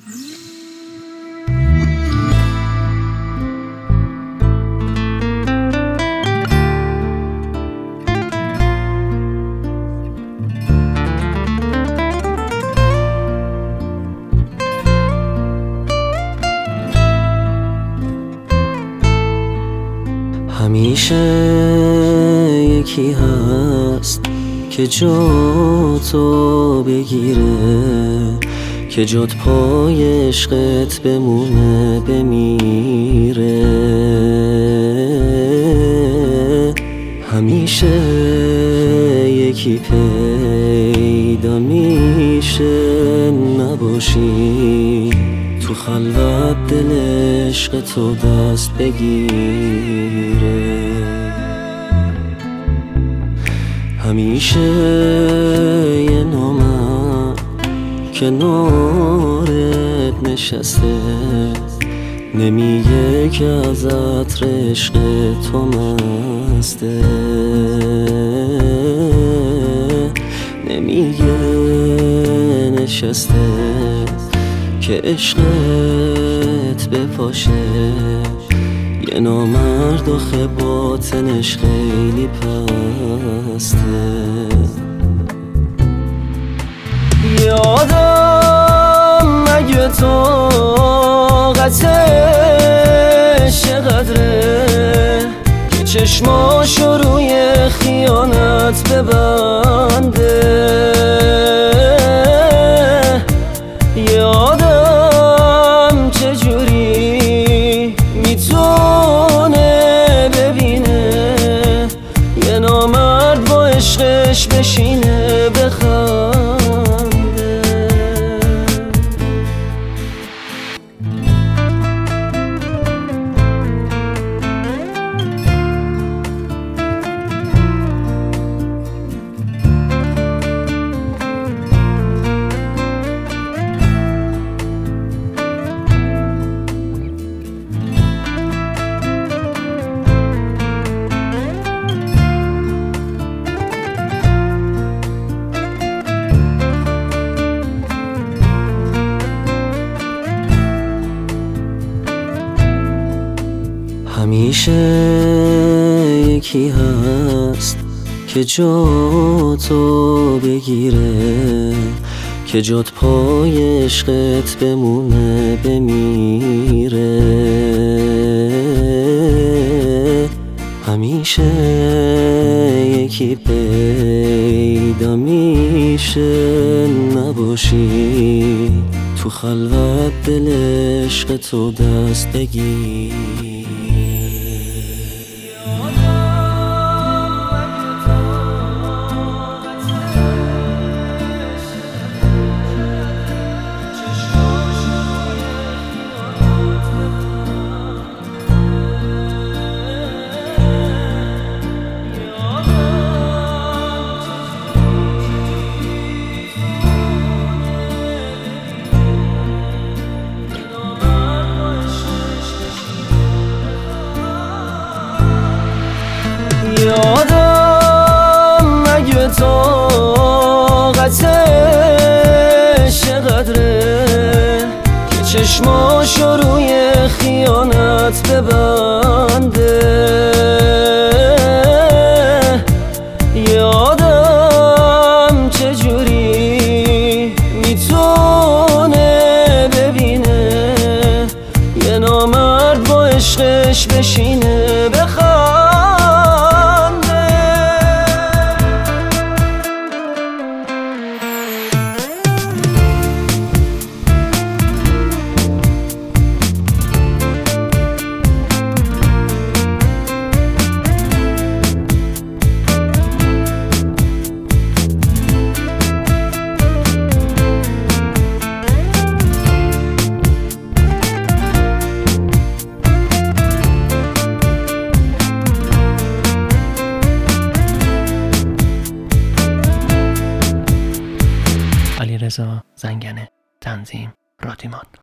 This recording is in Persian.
همیشه یکی هست که جا تو بگیره، که جات پای عشقت بمونه بمیره. همیشه یکی پیدا میشه نباشی، تو خلوت دل عشق تو دست بگیره. همیشه یه نامرد کنارت نشسته، نمیگه که از عطر عشق تو مسته، نمیگه نشسته که عشقت بپاشه. یه نامرد آخه باطنش خیلی پسته. یادم مگه طاقتش چقدره که چشماشو روی خیانت ببنده. یادم چجوری میتونه ببینه یه نامرد با عشقش بشینه بخنده. همیشه یکی هست که جا تو بگیره، که جات پای عشقت بمونه بمیره. همیشه یکی پیدا میشه نباشی، تو خلوت دل عشق تو دست بگیر. یادم مگه طاقتش چقدره که چشماشو روی خیانت ببنده. یادم چجوری میتونه ببینه یه نامرد با عشقش بشینه بخنده. علیرضا زنگنه، تنظیم رادیمان.